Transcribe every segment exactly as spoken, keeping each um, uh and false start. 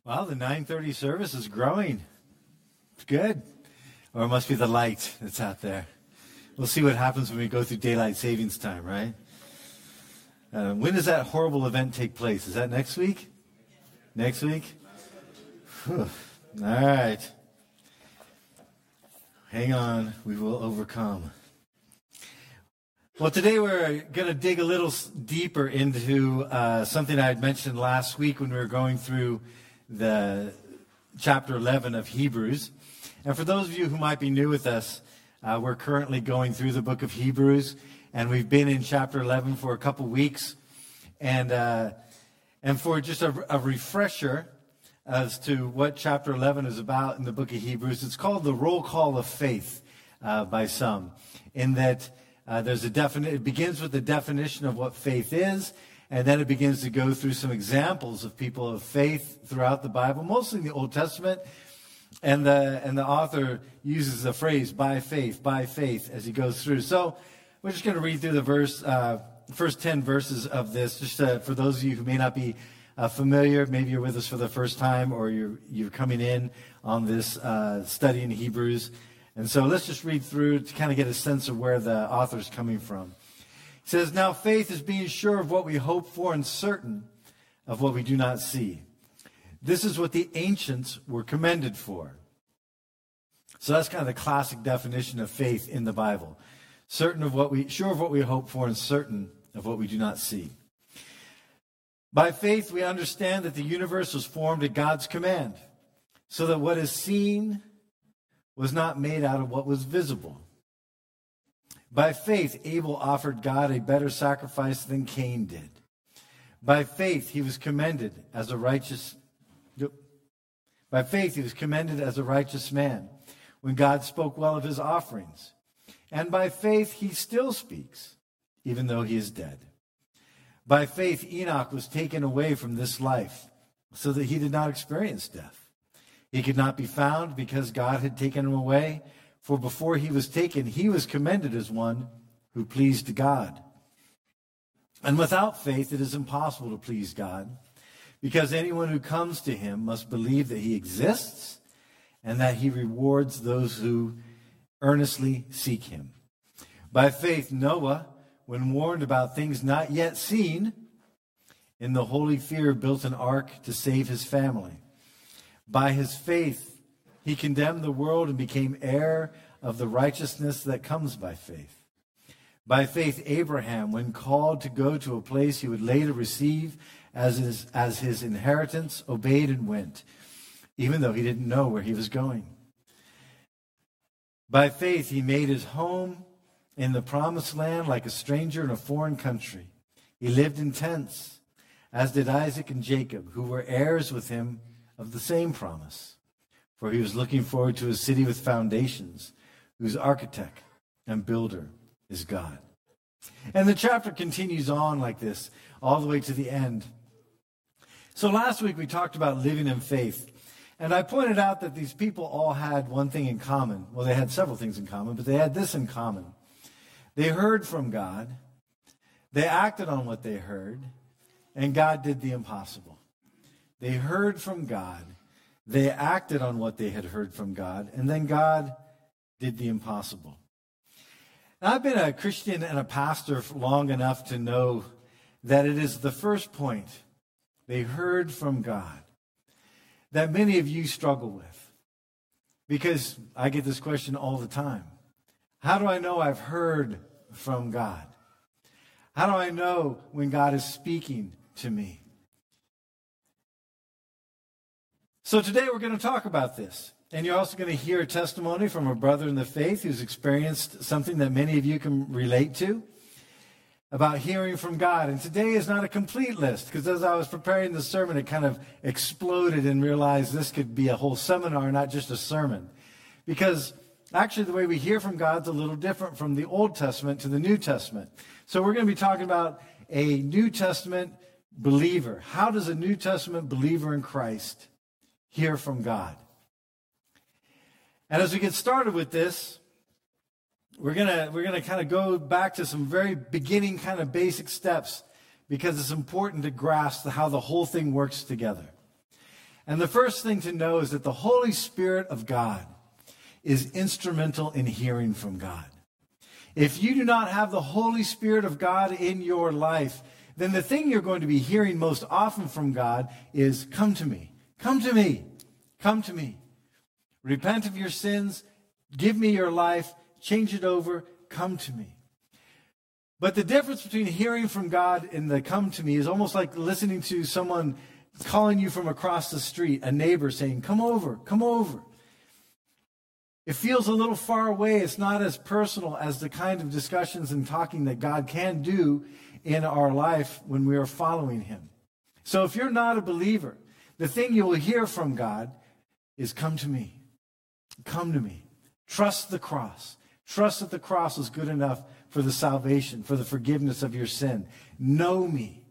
Well, the nine thirty service is growing. It's good. Or it must be the light that's out there. We'll see what happens when we go through daylight savings time, right? Uh, when does that horrible event take place? Is that next week? Next week? Whew. All right. Hang on. We will overcome. Well, today we're going to dig a little deeper into uh, something I had mentioned last week when we were going through the chapter eleven of Hebrews. And for those of you who might be new with us, uh, we're currently going through the book of Hebrews, and we've been in chapter eleven for a couple weeks. And uh, and for just a, a refresher as to what chapter eleven is about in the book of Hebrews, it's called the roll call of faith uh, by some, in that uh, there's a definite. It begins with the definition of what faith is, and then it begins to go through some examples of people of faith throughout the Bible, mostly in the Old Testament. And the and the author uses the phrase "by faith, by faith" as he goes through. So we're just going to read through the verse, uh, first ten verses of this, just uh, for those of you who may not be uh, familiar. Maybe you're with us for the first time, or you're you're coming in on this uh, study in Hebrews. And so let's just read through to kind of get a sense of where the author's coming from. It says, "Now faith is being sure of what we hope for and certain of what we do not see. This is what the ancients were commended for." So that's kind of the classic definition of faith in the Bible. Certain of what we, sure of what we hope for and certain of what we do not see. "By faith we understand that the universe was formed at God's command, so that what is seen was not made out of what was visible. By faith Abel offered God a better sacrifice than Cain did. By faith he was commended as a righteous By faith he was commended as a righteous man when God spoke well of his offerings. And by faith he still speaks, even though he is dead. By faith Enoch was taken away from this life, so that he did not experience death. He could not be found because God had taken him away, for before he was taken, he was commended as one who pleased God. And without faith it is impossible to please God, because anyone who comes to him must believe that he exists and that he rewards those who earnestly seek him. By faith Noah, when warned about things not yet seen, in the holy fear built an ark to save his family. By his faith he condemned the world and became heir of the righteousness that comes by faith. By faith Abraham, when called to go to a place he would later receive as his, as his inheritance, obeyed and went, even though he didn't know where he was going. By faith he made his home in the promised land like a stranger in a foreign country. He lived in tents, as did Isaac and Jacob, who were heirs with him of the same promise. For he was looking forward to a city with foundations, whose architect and builder is God." And the chapter continues on like this, all the way to the end. So last week we talked about living in faith. And I pointed out that these people all had one thing in common. Well, they had several things in common, but they had this in common. They heard from God. They acted on what they heard. And God did the impossible. They heard from God. They acted on what they had heard from God. And then God did the impossible. Now, I've been a Christian and a pastor for long enough to know that it is the first point, they heard from God, that many of you struggle with. Because I get this question all the time. How do I know I've heard from God? How do I know when God is speaking to me? So today we're going to talk about this. And you're also going to hear a testimony from a brother in the faith who's experienced something that many of you can relate to about hearing from God. And today is not a complete list, because as I was preparing the sermon, it kind of exploded and realized this could be a whole seminar, not just a sermon. Because actually the way we hear from God is a little different from the Old Testament to the New Testament. So we're going to be talking about a New Testament believer. How does a New Testament believer in Christ hear from God? And as we get started with this, we're gonna we're gonna kind of go back to some very beginning kind of basic steps, because it's important to grasp how the whole thing works together. And the first thing to know is that the Holy Spirit of God is instrumental in hearing from God. If you do not have the Holy Spirit of God in your life, then the thing you're going to be hearing most often from God is, come to me, come to me, come to me. Repent of your sins, give me your life, change it over, come to me. But the difference between hearing from God and the come to me is almost like listening to someone calling you from across the street, a neighbor saying, come over, come over. It feels a little far away. It's not as personal as the kind of discussions and talking that God can do in our life when we are following him. So if you're not a believer, the thing you will hear from God is, come to me. Come to me. Trust the cross. Trust that the cross is good enough for the salvation, for the forgiveness of your sin. Know me.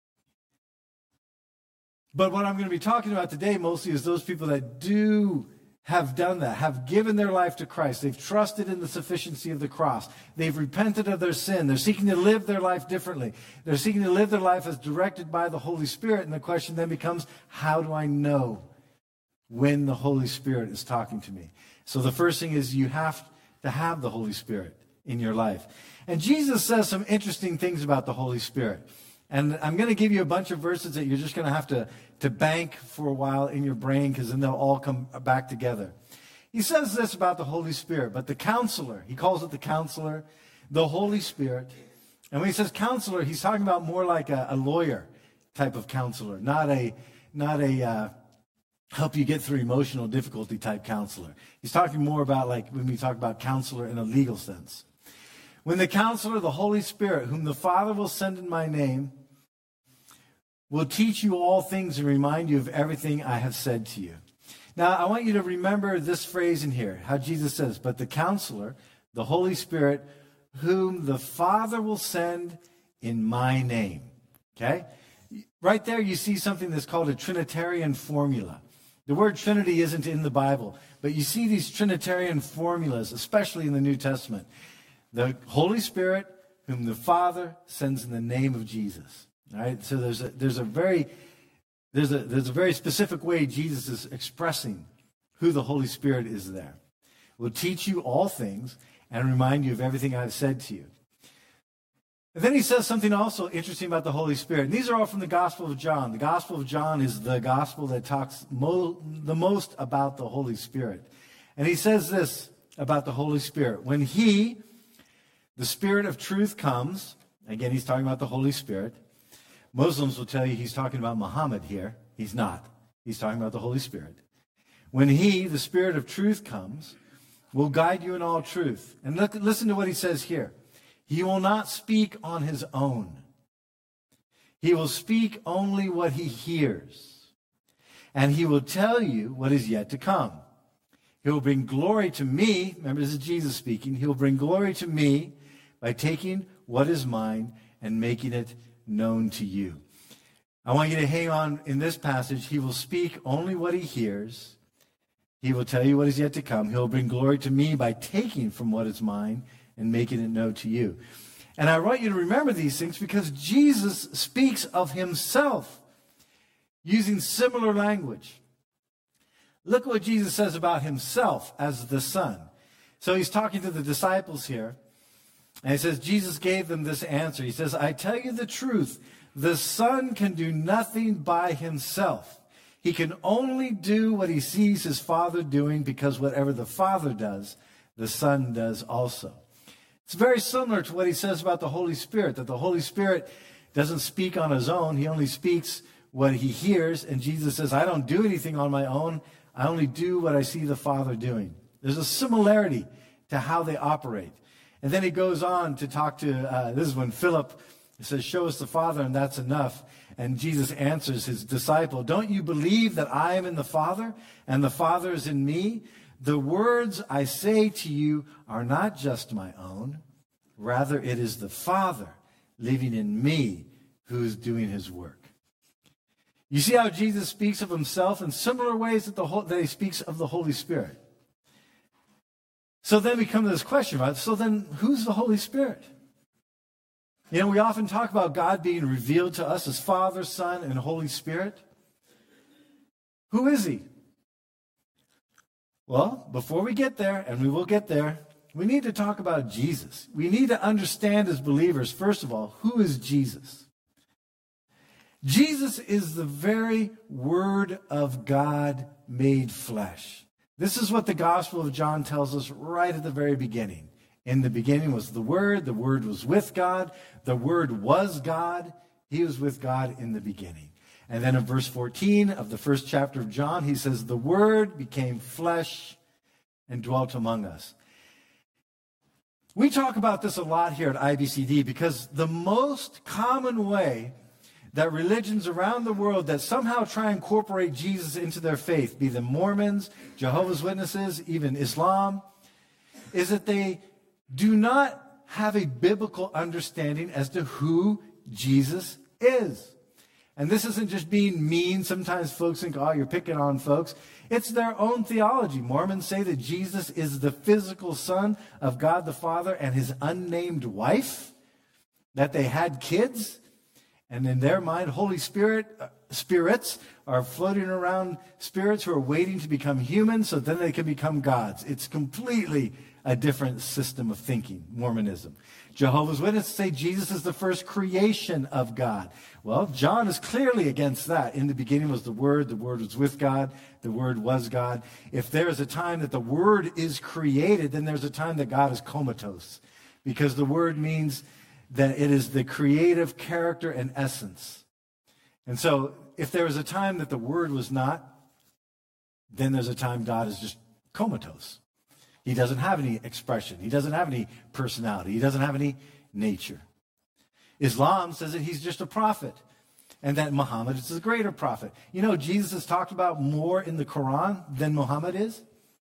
But what I'm going to be talking about today mostly is those people that do have done that, have given their life to Christ. They've trusted in the sufficiency of the cross. They've repented of their sin. They're seeking to live their life differently. They're seeking to live their life as directed by the Holy Spirit. And the question then becomes, how do I know when the Holy Spirit is talking to me? So the first thing is you have to have the Holy Spirit in your life. And Jesus says some interesting things about the Holy Spirit. And I'm going to give you a bunch of verses that you're just going to have to, to bank for a while in your brain, because then they'll all come back together. He says this about the Holy Spirit, but the counselor, he calls it the counselor, the Holy Spirit. And when he says counselor, he's talking about more like a, a lawyer type of counselor, not a, not a uh, help you get through emotional difficulty type counselor. He's talking more about like when we talk about counselor in a legal sense. When the counselor, the Holy Spirit, whom the Father will send in my name, will teach you all things and remind you of everything I have said to you. Now, I want you to remember this phrase in here, how Jesus says, but the counselor, the Holy Spirit, whom the Father will send in my name. Okay? Right there you see something that's called a Trinitarian formula. The word Trinity isn't in the Bible, but you see these Trinitarian formulas, especially in the New Testament. The Holy Spirit, whom the Father sends in the name of Jesus. All right? So there's a, there's a very there's a there's a very specific way Jesus is expressing who the Holy Spirit is there. Will teach you all things and remind you of everything I've said to you. And then he says something also interesting about the Holy Spirit. And these are all from the Gospel of John. The Gospel of John is the gospel that talks mo- the most about the Holy Spirit. And he says this about the Holy Spirit. When he, the Spirit of truth, comes, again, he's talking about the Holy Spirit. Muslims will tell you he's talking about Muhammad here. He's not. He's talking about the Holy Spirit. When he, the Spirit of truth, comes, will guide you in all truth. And look, listen to what he says here. He will not speak on his own. He will speak only what he hears. And he will tell you what is yet to come. He will bring glory to me. Remember, this is Jesus speaking. He will bring glory to me by taking what is mine and making it known to you. I want you to hang on in this passage. He will speak only what he hears. He will tell you what is yet to come. He will bring glory to me by taking from what is mine and making it known to you. And I want you to remember these things because Jesus speaks of himself using similar language. Look what Jesus says about himself as the Son. So he's talking to the disciples here. And he says, Jesus gave them this answer. He says, I tell you the truth. The Son can do nothing by himself. He can only do what he sees his Father doing, because whatever the Father does, the Son does also. It's very similar to what he says about the Holy Spirit, that the Holy Spirit doesn't speak on his own. He only speaks what he hears. And Jesus says, I don't do anything on my own. I only do what I see the Father doing. There's a similarity to how they operate. And then he goes on to talk to, uh, this is when Philip says, show us the Father, and that's enough. And Jesus answers his disciple, don't you believe that I am in the Father, and the Father is in me? The words I say to you are not just my own. Rather, it is the Father living in me who is doing his work. You see how Jesus speaks of himself in similar ways that, the whole, that he speaks of the Holy Spirit. So then we come to this question, right? So then who's the Holy Spirit? You know, we often talk about God being revealed to us as Father, Son, and Holy Spirit. Who is he? Well, before we get there, and we will get there, we need to talk about Jesus. We need to understand as believers, first of all, who is Jesus? Jesus is the very Word of God made flesh. This is what the Gospel of John tells us right at the very beginning. In the beginning was the Word. The Word was with God. The Word was God. He was with God in the beginning. And then in verse fourteen of the first chapter of John, he says, the Word became flesh and dwelt among us. We talk about this a lot here at I B C D because the most common way that religions around the world that somehow try and incorporate Jesus into their faith, be them Mormons, Jehovah's Witnesses, even Islam, is that they do not have a biblical understanding as to who Jesus is. And this isn't just being mean. Sometimes folks think, oh, you're picking on folks. It's their own theology. Mormons say that Jesus is the physical son of God the Father and his unnamed wife, that they had kids. And in their mind, Holy Spirit, uh, spirits are floating around spirits who are waiting to become human so then they can become gods. It's completely a different system of thinking, Mormonism. Jehovah's Witnesses say Jesus is the first creation of God. Well, John is clearly against that. In the beginning was the Word. The Word was with God. The Word was God. If there is a time that the Word is created, then there's a time that God is comatose. Because the Word means that it is the creative character and essence. And so if there was a time that the Word was not, then there's a time God is just comatose. He doesn't have any expression. He doesn't have any personality. He doesn't have any nature. Islam says that he's just a prophet and that Muhammad is the greater prophet. You know, Jesus is talked about more in the Quran than Muhammad is.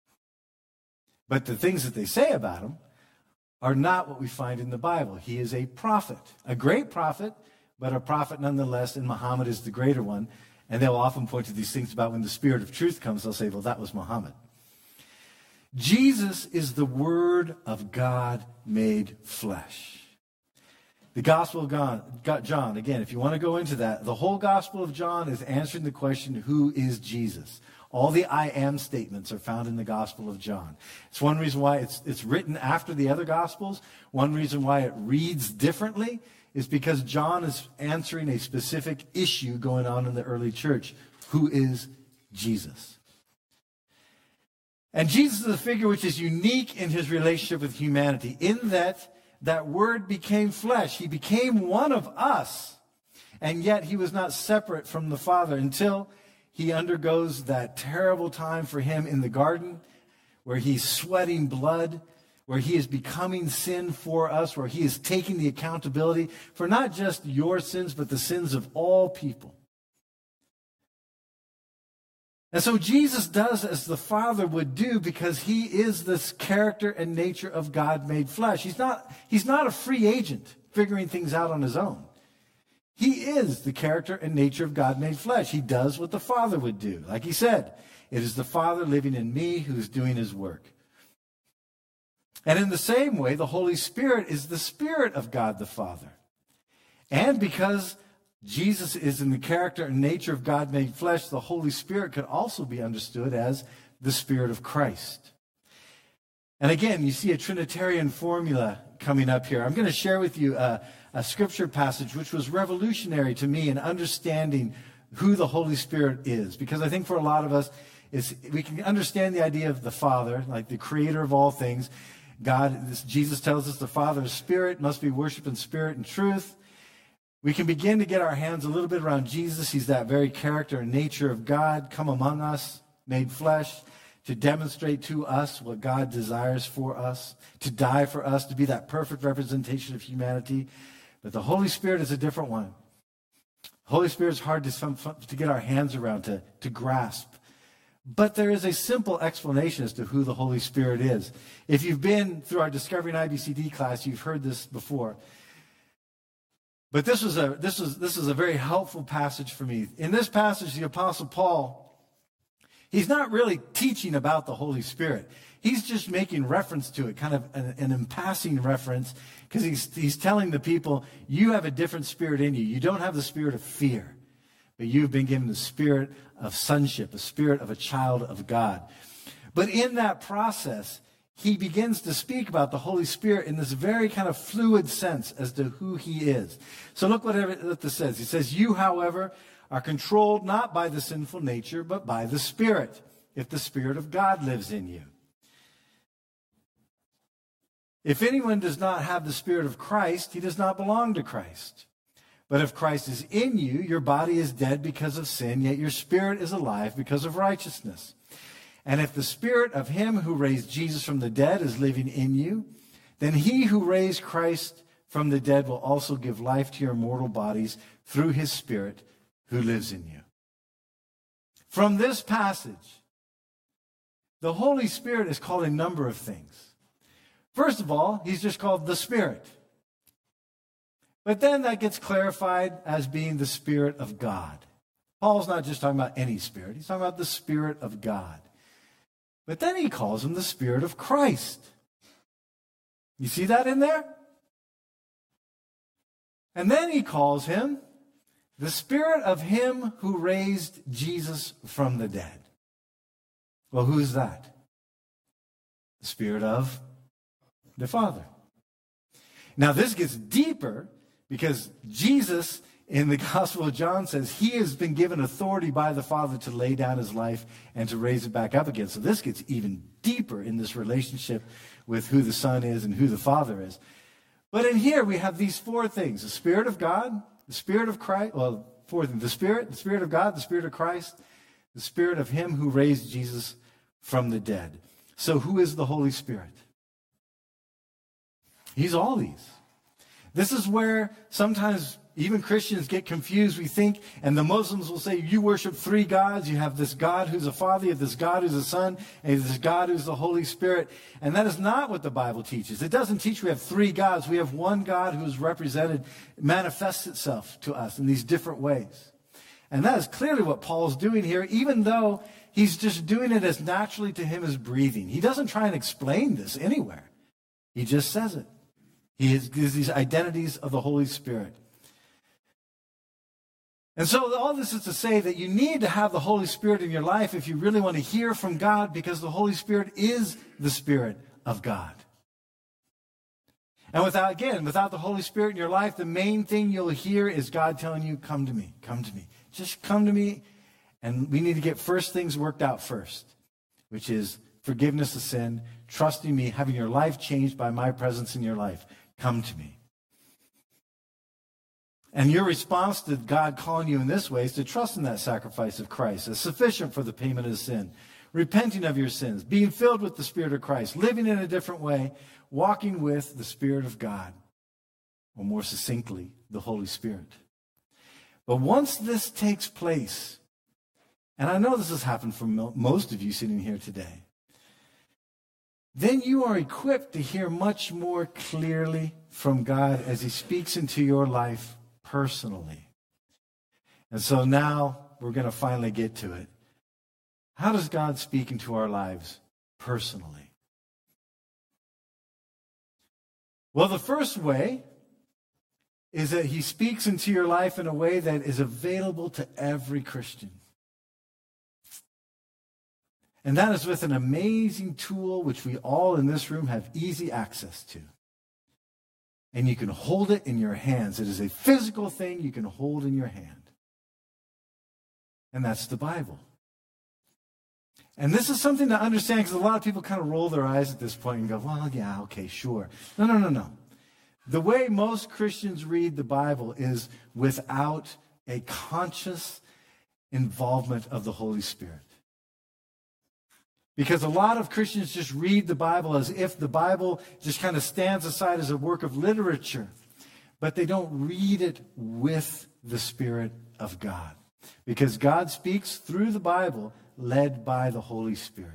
But the things that they say about him are not what we find in the Bible. He is a prophet, a great prophet, but a prophet nonetheless, and Muhammad is the greater one. And they'll often point to these things about when the Spirit of truth comes, they'll say, well, that was Muhammad. Jesus is the Word of God made flesh. The Gospel of God, John, again, if you want to go into that, the whole Gospel of John is answering the question, who is Jesus? All the I am statements are found in the Gospel of John. It's one reason why it's, it's written after the other Gospels. One reason why it reads differently is because John is answering a specific issue going on in the early church. Who is Jesus? And Jesus is a figure which is unique in his relationship with humanity, in that that Word became flesh. He became one of us, and yet he was not separate from the Father until he undergoes that terrible time for him in the garden, where he's sweating blood, where he is becoming sin for us, where he is taking the accountability for not just your sins, but the sins of all people. And so Jesus does as the Father would do because he is this character and nature of God made flesh. He's not, he's not a free agent figuring things out on his own. He is the character and nature of God made flesh. He does what the Father would do. Like he said, it is the Father living in me who's doing his work. And in the same way, the Holy Spirit is the Spirit of God the Father. And because Jesus is in the character and nature of God made flesh, the Holy Spirit could also be understood as the Spirit of Christ. And again, you see a Trinitarian formula coming up here. I'm going to share with you a, a scripture passage which was revolutionary to me in understanding who the Holy Spirit is. Because I think for a lot of us, it's, we can understand the idea of the Father, like the creator of all things. God, this, Jesus tells us the Father is Spirit, must be worshipped in spirit and truth. We can begin to get our hands a little bit around Jesus. He's that very character and nature of God, come among us, made flesh, to demonstrate to us what God desires for us, to die for us, to be that perfect representation of humanity. But the Holy Spirit is a different one. Holy Spirit is hard to, to get our hands around, to, to grasp. But there is a simple explanation as to who the Holy Spirit is. If you've been through our Discovering I B C D class, you've heard this before. But this was a this was this is a very helpful passage for me. In this passage, the Apostle Paul, he's not really teaching about the Holy Spirit. He's just making reference to it, kind of an, an in passing reference, because he's he's telling the people, you have a different spirit in you. You don't have the spirit of fear, but you've been given the spirit of sonship, a spirit of a child of God. But in that process, he begins to speak about the Holy Spirit in this very kind of fluid sense as to who he is. So look what, what this says. He says, you, however, are controlled not by the sinful nature, but by the Spirit, if the Spirit of God lives in you. If anyone does not have the Spirit of Christ, he does not belong to Christ. But if Christ is in you, your body is dead because of sin, yet your spirit is alive because of righteousness. And if the Spirit of him who raised Jesus from the dead is living in you, then he who raised Christ from the dead will also give life to your mortal bodies through his Spirit who lives in you. From this passage, the Holy Spirit is called a number of things. First of all, he's just called the Spirit. But then that gets clarified as being the Spirit of God. Paul's not just talking about any spirit. He's talking about the Spirit of God. But then he calls him the Spirit of Christ. You see that in there? And then he calls him the Spirit of him who raised Jesus from the dead. Well, who's that? The Spirit of the Father. Now, this gets deeper because Jesus in the Gospel of John says he has been given authority by the Father to lay down his life and to raise it back up again. So this gets even deeper in this relationship with who the Son is and who the Father is. But in here we have these four things: the Spirit of God, the Spirit of Christ, well, four things: the Spirit, the Spirit of God, the Spirit of Christ, the Spirit of him who raised Jesus from the dead. So who is the Holy Spirit? He's all these. This is where sometimes even Christians get confused. We think, and the Muslims will say, you worship three gods. You have this God who's a Father, you have this God who's a Son, and this God who's the Holy Spirit. And that is not what the Bible teaches. It doesn't teach we have three gods. We have one God who is represented, manifests itself to us in these different ways. And that is clearly what Paul's doing here, even though he's just doing it as naturally to him as breathing. He doesn't try and explain this anywhere. He just says it. He gives these identities of the Holy Spirit. And so all this is to say that you need to have the Holy Spirit in your life if you really want to hear from God, because the Holy Spirit is the Spirit of God. And without, again, without the Holy Spirit in your life, the main thing you'll hear is God telling you, come to me, come to me. Just come to me. And we need to get first things worked out first, which is forgiveness of sin, trusting me, having your life changed by my presence in your life. Come to me. And your response to God calling you in this way is to trust in that sacrifice of Christ as sufficient for the payment of sin, repenting of your sins, being filled with the Spirit of Christ, living in a different way, walking with the Spirit of God, or more succinctly, the Holy Spirit. But once this takes place, and I know this has happened for most of you sitting here today, then you are equipped to hear much more clearly from God as he speaks into your life personally. And so now we're going to finally get to it. How does God speak into our lives personally? Well, the first way is that he speaks into your life in a way that is available to every Christian. And that is with an amazing tool which we all in this room have easy access to. And you can hold it in your hands. It is a physical thing you can hold in your hand. And that's the Bible. And this is something to understand, because a lot of people kind of roll their eyes at this point and go, well, yeah, okay, sure. No, no, no, no. The way most Christians read the Bible is without a conscious involvement of the Holy Spirit. Because a lot of Christians just read the Bible as if the Bible just kind of stands aside as a work of literature. But they don't read it with the Spirit of God. Because God speaks through the Bible, led by the Holy Spirit.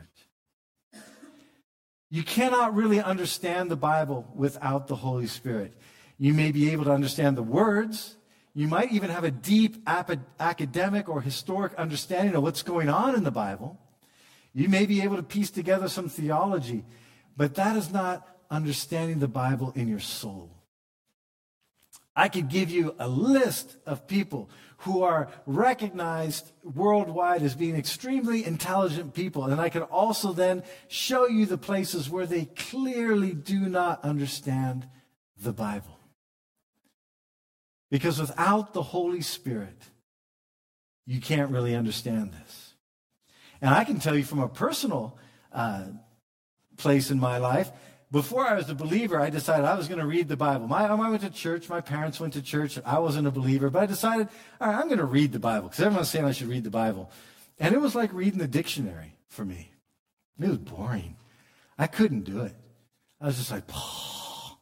You cannot really understand the Bible without the Holy Spirit. You may be able to understand the words. You might even have a deep academic or historic understanding of what's going on in the Bible. You may be able to piece together some theology, but that is not understanding the Bible in your soul. I could give you a list of people who are recognized worldwide as being extremely intelligent people. And I can also then show you the places where they clearly do not understand the Bible. Because without the Holy Spirit, you can't really understand this. And I can tell you from a personal uh, place in my life, before I was a believer, I decided I was going to read the Bible. My, I went to church. My parents went to church. I wasn't a believer, but I decided, all right, I'm going to read the Bible because everyone's saying I should read the Bible. And it was like reading the dictionary for me. It was boring. I couldn't do it. I was just like, oh.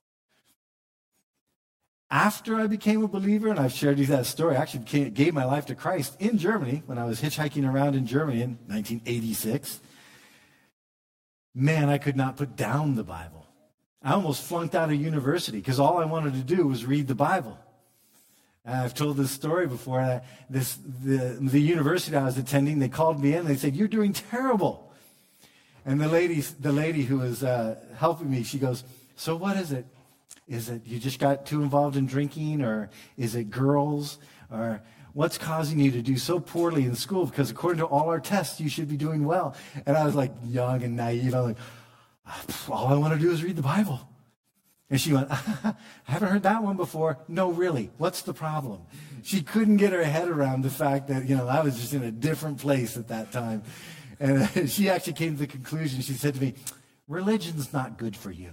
After I became a believer, and I've shared you that story, I actually became, gave my life to Christ in Germany when I was hitchhiking around in Germany in nineteen eighty-six. Man, I could not put down the Bible. I almost flunked out of university because all I wanted to do was read the Bible. And I've told this story before. Uh, this the, the university I was attending, they called me in and they said, "You're doing terrible." And the lady, the lady who was uh, helping me, she goes, "So what is it? Is it you just got too involved in drinking, or is it girls, or what's causing you to do so poorly in school? Because according to all our tests, you should be doing well." And I was like young and naive. I'm like, all I want to do is read the Bible. And she went, "I haven't heard that one before." "No, really, what's the problem?" She couldn't get her head around the fact that, you know, I was just in a different place at that time. And she actually came to the conclusion, she said to me, "Religion's not good for you."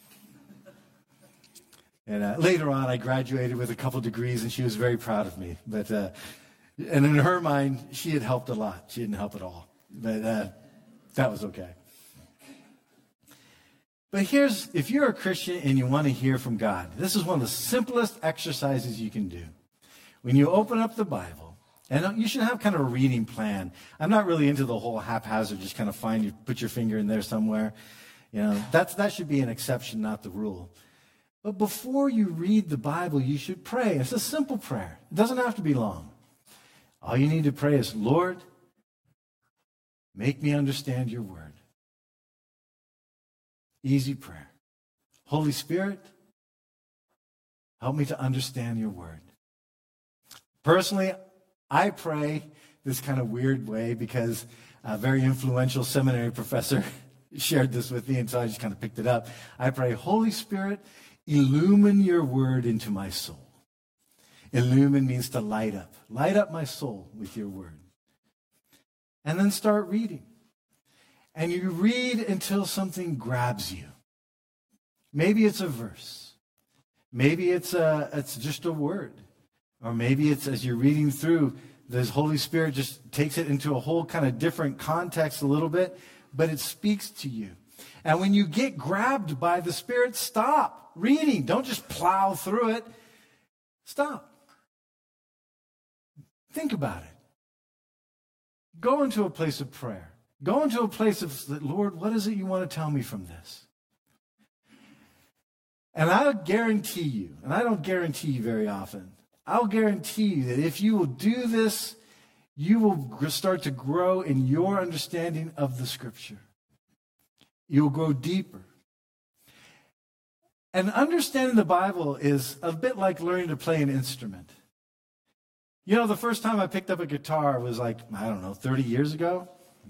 And uh, later on, I graduated with a couple degrees, and she was very proud of me. But uh, and in her mind, she had helped a lot. She didn't help at all. But uh, that was okay. But here's, if you're a Christian and you want to hear from God, this is one of the simplest exercises you can do. When you open up the Bible, and you should have kind of a reading plan. I'm not really into the whole haphazard, just kind of find you, put your finger in there somewhere. You know, that's that should be an exception, not the rule. But before you read the Bible, you should pray. It's a simple prayer. It doesn't have to be long. All you need to pray is, "Lord, make me understand your word." Easy prayer. "Holy Spirit, help me to understand your word." Personally, I pray this kind of weird way because a very influential seminary professor shared this with me, and so I just kind of picked it up. I pray, "Holy Spirit, illumine your word into my soul." Illumine means to light up. Light up my soul with your word. And then start reading. And you read until something grabs you. Maybe it's a verse. Maybe it's a, it's just a word. Or maybe it's, as you're reading through, the Holy Spirit just takes it into a whole kind of different context a little bit, but it speaks to you. And when you get grabbed by the Spirit, stop reading. Don't just plow through it. Stop. Think about it. Go into a place of prayer. Go into a place of, "Lord, what is it you want to tell me from this?" And I'll guarantee you, and I don't guarantee you very often, I'll guarantee you that if you will do this, you will start to grow in your understanding of the Scripture. You'll grow deeper. And understanding the Bible is a bit like learning to play an instrument. You know, the first time I picked up a guitar was like, I don't know, thirty years ago.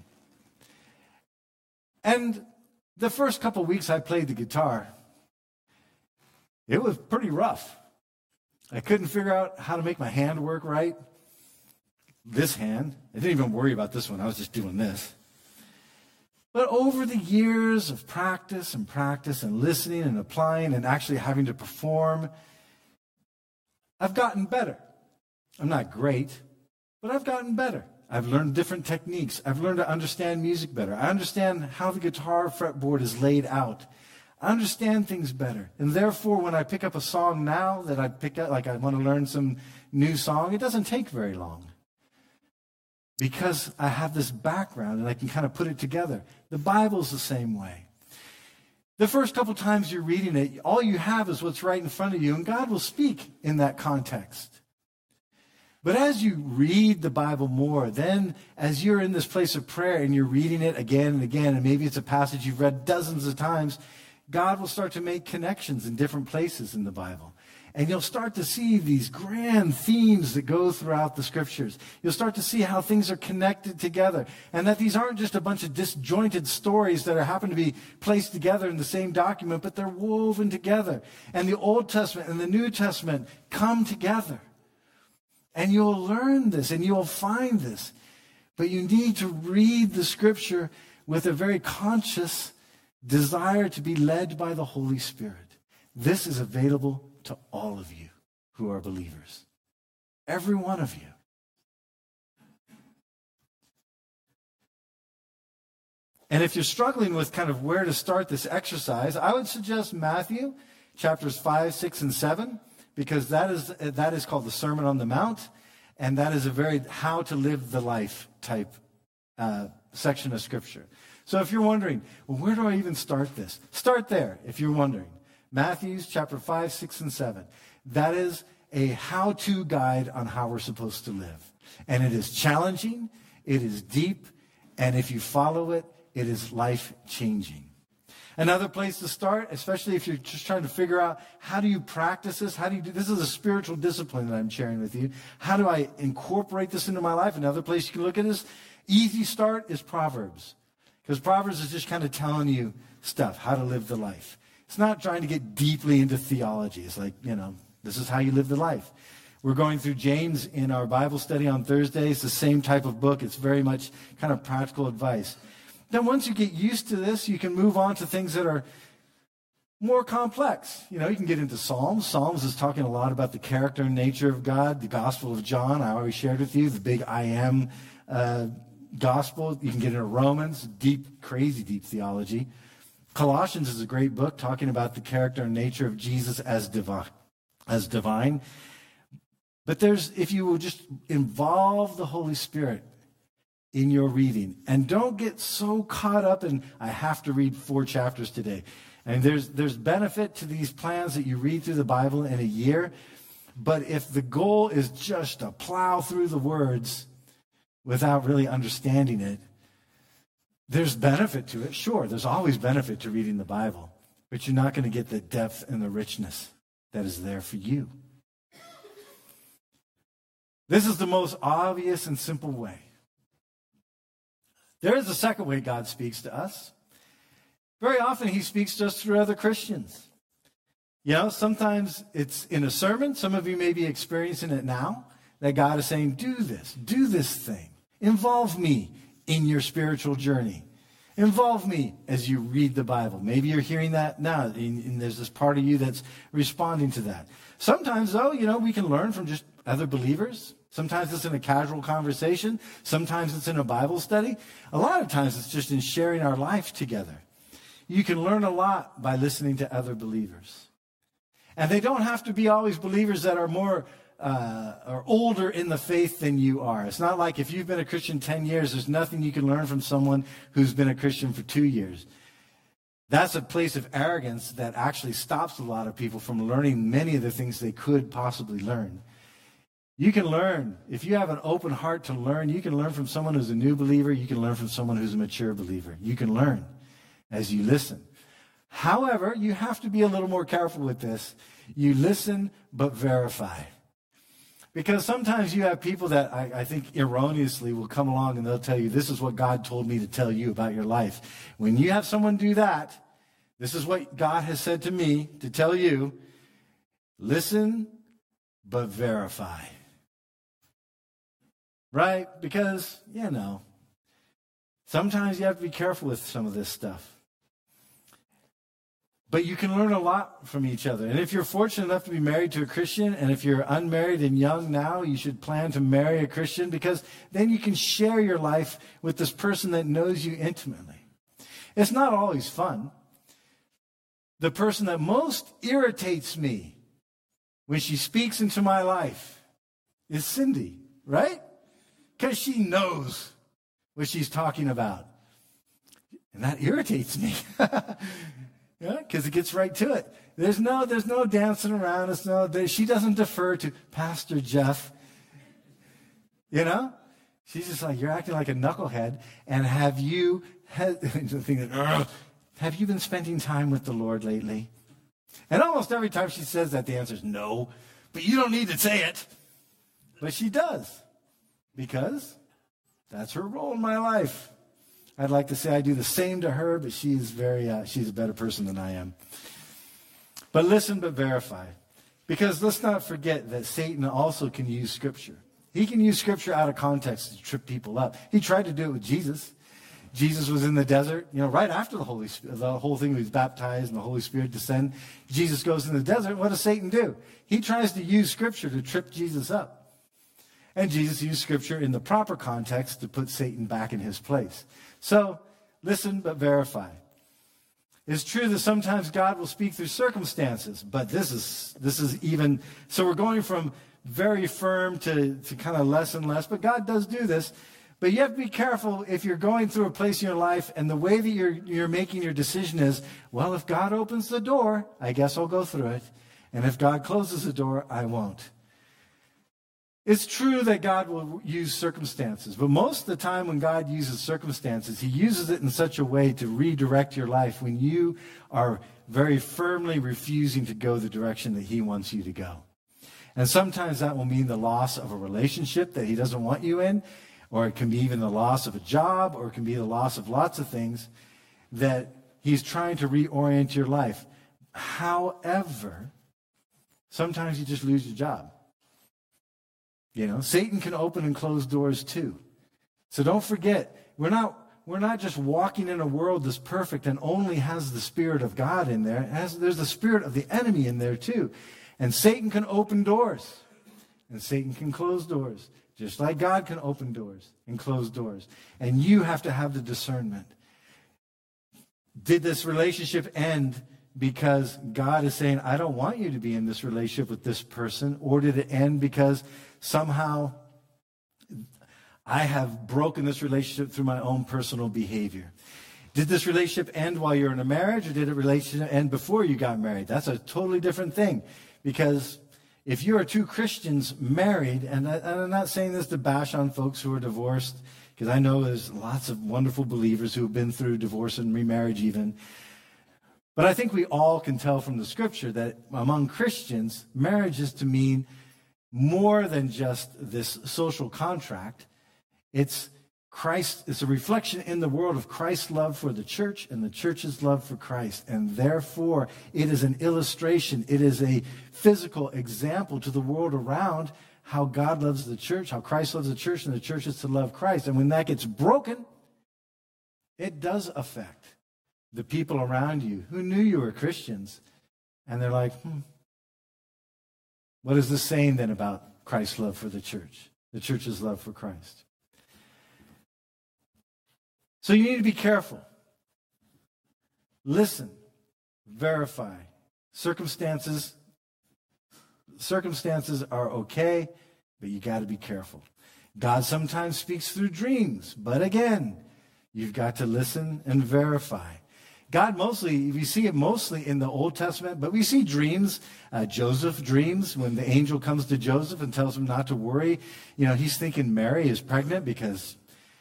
And the first couple of weeks I played the guitar, it was pretty rough. I couldn't figure out how to make my hand work right. This hand, I didn't even worry about this one. I was just doing this. But over the years of practice and practice and listening and applying and actually having to perform, I've gotten better. I'm not great, but I've gotten better. I've learned different techniques. I've learned to understand music better. I understand how the guitar fretboard is laid out. I understand things better. And therefore, when I pick up a song now that I pick up, like I want to learn some new song, it doesn't take very long. Because I have this background and I can kind of put it together. The Bible's the same way. The first couple times you're reading it, all you have is what's right in front of you, and God will speak in that context. But as you read the Bible more, then as you're in this place of prayer and you're reading it again and again, and maybe it's a passage you've read dozens of times, God will start to make connections in different places in the Bible. And you'll start to see these grand themes that go throughout the scriptures. You'll start to see how things are connected together. And that these aren't just a bunch of disjointed stories that are happen to be placed together in the same document, but they're woven together. And the Old Testament and the New Testament come together. And you'll learn this and you'll find this. But you need to read the scripture with a very conscious desire to be led by the Holy Spirit. This is available to all of you who are believers. Every one of you. And if you're struggling with kind of where to start this exercise, I would suggest Matthew chapters five, six, and seven, because that is that is called the Sermon on the Mount, and that is a very how to live the life type uh, section of Scripture. So if you're wondering, well, where do I even start this? Start there if you're wondering. Matthew's chapter five, six, and seven. That is a how-to guide on how we're supposed to live. And it is challenging, it is deep, and if you follow it, it is life-changing. Another place to start, especially if you're just trying to figure out how do you practice this? How do you do this? Is a spiritual discipline that I'm sharing with you. How do I incorporate this into my life? Another place you can look at is easy start is Proverbs. Because Proverbs is just kind of telling you stuff, how to live the life. It's not trying to get deeply into theology. It's like, you know, this is how you live the life. We're going through James in our Bible study on Thursday. It's the same type of book. It's very much kind of practical advice. Then once you get used to this, you can move on to things that are more complex. You know, you can get into Psalms. Psalms is talking a lot about the character and nature of God. The Gospel of John, I already shared with you, the big I am uh, gospel. You can get into Romans, deep, crazy deep theology. Colossians is a great book talking about the character and nature of Jesus as divine. As divine. But there's, if you will just involve the Holy Spirit in your reading, and don't get so caught up in, I have to read four chapters today. And there's there's benefit to these plans that you read through the Bible in a year. But if the goal is just to plow through the words without really understanding it, there's benefit to it. Sure, there's always benefit to reading the Bible, but you're not going to get the depth and the richness that is there for you. This is the most obvious and simple way. There is a second way God speaks to us. Very often he speaks to us through other Christians. You know, sometimes it's in a sermon. Some of you may be experiencing it now, that God is saying, do this, do this thing. Involve me in your spiritual journey. Involve me as you read the Bible. Maybe you're hearing that now, and, and there's this part of you that's responding to that. Sometimes, though, you know, we can learn from just other believers. Sometimes it's in a casual conversation. Sometimes it's in a Bible study. A lot of times it's just in sharing our life together. You can learn a lot by listening to other believers. And they don't have to be always believers that are more uh, or older in the faith than you are. It's not like if you've been a Christian ten years, there's nothing you can learn from someone who's been a Christian for two years. That's a place of arrogance that actually stops a lot of people from learning many of the things they could possibly learn. You can learn. If you have an open heart to learn, you can learn from someone who's a new believer. You can learn from someone who's a mature believer. You can learn as you listen. However, you have to be a little more careful with this. You listen, but verify. Because sometimes you have people that I, I think erroneously will come along and they'll tell you, this is what God told me to tell you about your life. When you have someone do that, this is what God has said to me to tell you. Listen, but verify. Right? Because, you know, sometimes you have to be careful with some of this stuff. But you can learn a lot from each other. And if you're fortunate enough to be married to a Christian, and if you're unmarried and young now, you should plan to marry a Christian, because then you can share your life with this person that knows you intimately. It's not always fun. The person that most irritates me when she speaks into my life is Cindy, right? Because she knows what she's talking about. And that irritates me. Yeah, because it gets right to it. There's no, there's no dancing around. It's no, there, she doesn't defer to Pastor Jeff. You know, she's just like, you're acting like a knucklehead. And have you had, have you been spending time with the Lord lately? And almost every time she says that, the answer is no, but you don't need to say it. But she does, because that's her role in my life. I'd like to say I do the same to her, but she's very, uh, she's a better person than I am. But listen, but verify. Because let's not forget that Satan also can use Scripture. He can use Scripture out of context to trip people up. He tried to do it with Jesus. Jesus was in the desert, you know, right after the Holy Spirit, the whole thing, he was baptized and the Holy Spirit descended. Jesus goes in the desert. What does Satan do? He tries to use Scripture to trip Jesus up. And Jesus used Scripture in the proper context to put Satan back in his place. So, listen but verify. It's true that sometimes God will speak through circumstances, but this is this is even, so we're going from very firm to, to kind of less and less, but God does do this. But you have to be careful if you're going through a place in your life and the way that you're, you're making your decision is, well, if God opens the door, I guess I'll go through it. And if God closes the door, I won't. It's true that God will use circumstances, but most of the time when God uses circumstances, he uses it in such a way to redirect your life when you are very firmly refusing to go the direction that he wants you to go. And sometimes that will mean the loss of a relationship that he doesn't want you in, or it can be even the loss of a job, or it can be the loss of lots of things that he's trying to reorient your life. However, sometimes you just lose your job. You know, Satan can open and close doors too. So don't forget, we're not we're not just walking in a world that's perfect and only has the Spirit of God in there. It has, there's the spirit of the enemy in there too. And Satan can open doors. And Satan can close doors. Just like God can open doors and close doors. And you have to have the discernment. Did this relationship end because God is saying, I don't want you to be in this relationship with this person? Or did it end because somehow I have broken this relationship through my own personal behavior? Did this relationship end while you're in a marriage, or did a relationship end before you got married? That's a totally different thing. Because if you are two Christians married, and, I, and I'm not saying this to bash on folks who are divorced, because I know there's lots of wonderful believers who have been through divorce and remarriage even. But I think we all can tell from the Scripture that among Christians, marriage is to mean more than just this social contract. It's Christ, it's a reflection in the world of Christ's love for the church and the church's love for Christ. And therefore, it is an illustration. It is a physical example to the world around how God loves the church, how Christ loves the church, and the church is to love Christ. And when that gets broken, it does affect the people around you who knew you were Christians. And they're like, hmm, what is this saying then about Christ's love for the church, the church's love for Christ? So you need to be careful. Listen, verify. Circumstances, circumstances are okay, but you got to be careful. God sometimes speaks through dreams, but again, you've got to listen and verify. God mostly, we see it mostly in the Old Testament, but we see dreams. Uh, Joseph dreams when the angel comes to Joseph and tells him not to worry. You know, he's thinking Mary is pregnant because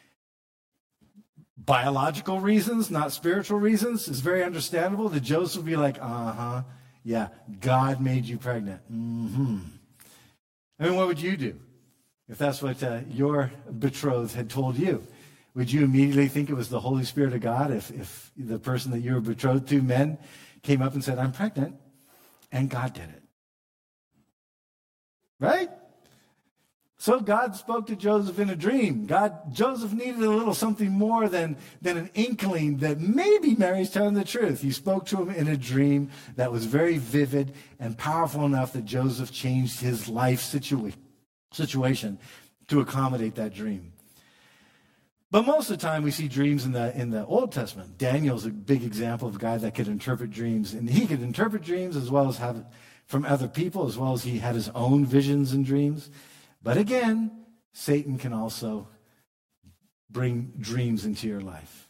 biological reasons, not spiritual reasons. It's very understandable that Joseph would be like, uh-huh, yeah, God made you pregnant. Mm-hmm. I mean, what would you do if that's what uh, your betrothed had told you? Would you immediately think it was the Holy Spirit of God if, if the person that you were betrothed to, men, came up and said, I'm pregnant, and God did it? Right? So God spoke to Joseph in a dream. God, Joseph needed a little something more than, than an inkling that maybe Mary's telling the truth. He spoke to him in a dream that was very vivid and powerful enough that Joseph changed his life situa- situation to accommodate that dream. But most of the time we see dreams in the in the Old Testament. Daniel's a big example of a guy that could interpret dreams. And he could interpret dreams as well as have it from other people, as well as he had his own visions and dreams. But again, Satan can also bring dreams into your life.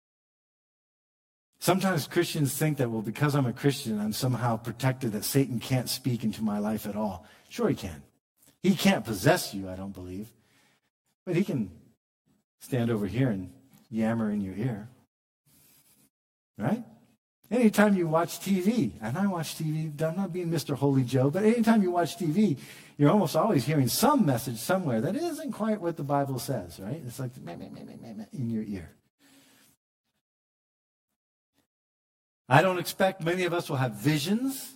Sometimes Christians think that, well, because I'm a Christian, I'm somehow protected, that Satan can't speak into my life at all. Sure he can. He can't possess you, I don't believe. But he can stand over here and yammer in your ear. Right? Anytime you watch T V, and I watch T V, I'm not being Mister Holy Joe, but anytime you watch T V, you're almost always hearing some message somewhere that isn't quite what the Bible says, right? It's like meh, meh, meh, meh, meh, meh, in your ear. I don't expect many of us will have visions.